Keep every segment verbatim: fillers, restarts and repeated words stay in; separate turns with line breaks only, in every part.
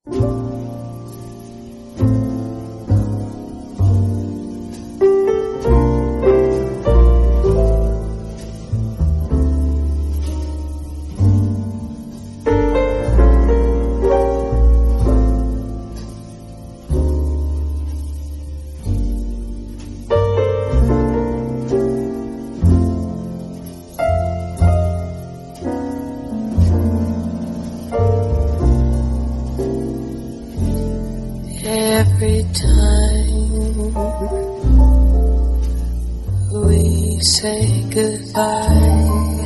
Every time we say goodbye,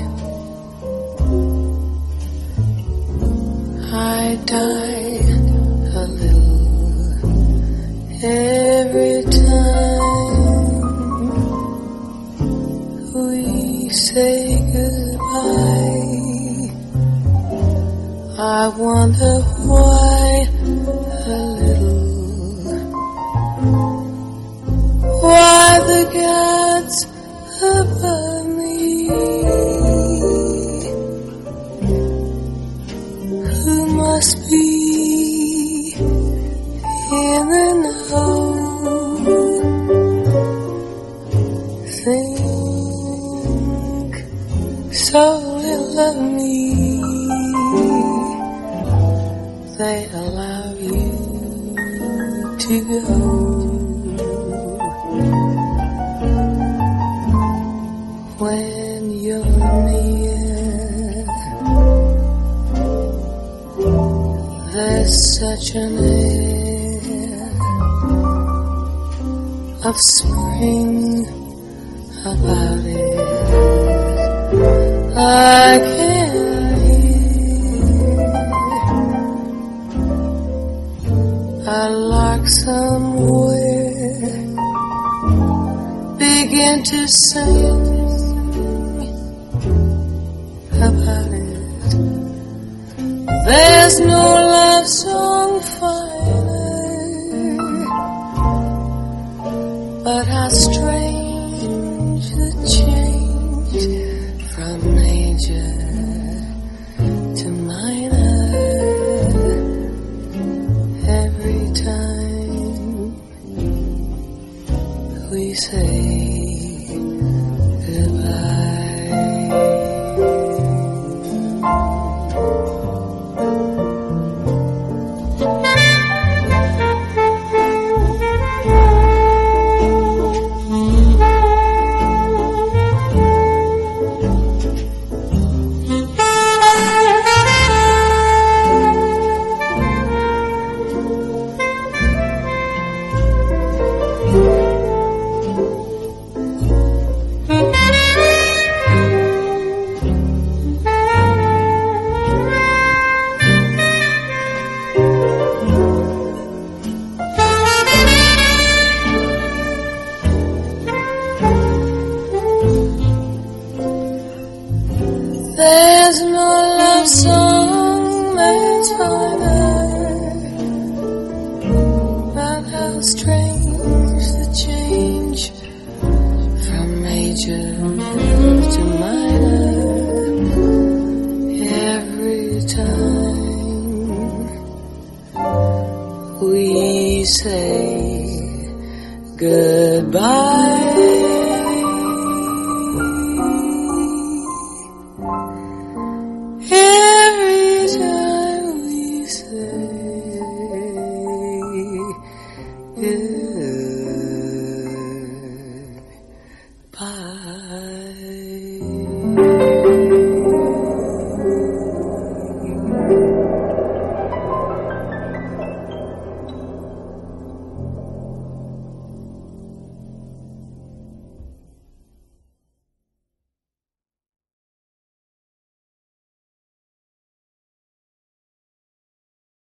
I die a little. Every time we say goodbye, I wonder why a little. Why the gods above me, who must be in the know, think so ill of me, they allow you to go. When you're near, there's such an air of spring about it. I can hear a lark somewhere begin to sing about it. There's no love song finer, but how strange the change from major to minor. Every time we say goodbye. There's no love song that's harder, but how strange the change from major to minor. Every time we say goodbye, goodbye.